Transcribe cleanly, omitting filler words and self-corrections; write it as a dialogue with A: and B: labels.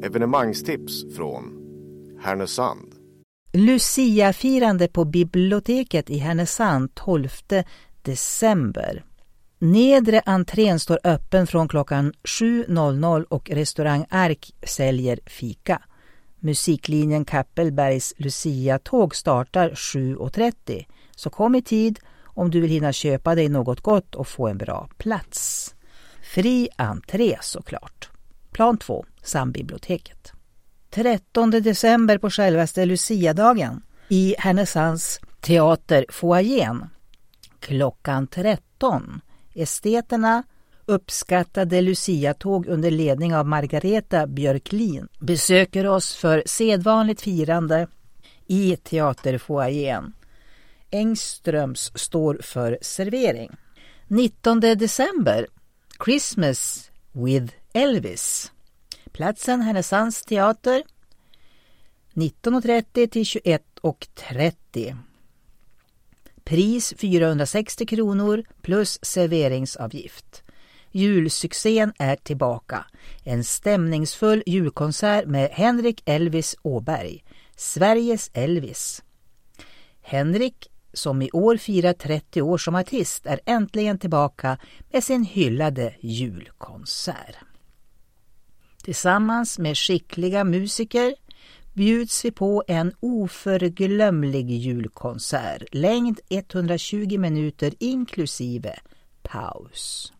A: Evenemangstips från Härnösand.
B: Lucia-firande på biblioteket i Härnösand 12 december. Nedre entrén står öppen från klockan 7.00 och restaurang Ark säljer fika. Musiklinjen Kappelbergs Lucia-tåg startar 7.30. Så kom i tid om du vill hinna köpa dig något gott och få en bra plats. Fri entré såklart. Plan 2, Sambiblioteket. 13 december på självaste Lucia-dagen i Härnösands teaterfoajén. Klockan 13. Esteterna uppskattade Lucia-tåg under ledning av Margareta Björklin besöker oss för sedvanligt firande i teaterfoajén. Engströms står för servering. 19 december, Christmas with Elvis. Platsen Härnösands teater 19.30 till 21.30. Pris 460 kronor plus serveringsavgift. Julsuccén är tillbaka. En stämningsfull julkonsert med Henrik Elvis Åberg, Sveriges Elvis. Henrik, som i år firar 30 år som artist, är äntligen tillbaka med sin hyllade julkonsert. Tillsammans med skickliga musiker bjuds vi på en oförglömlig julkonsert. Längd 120 minuter inklusive paus.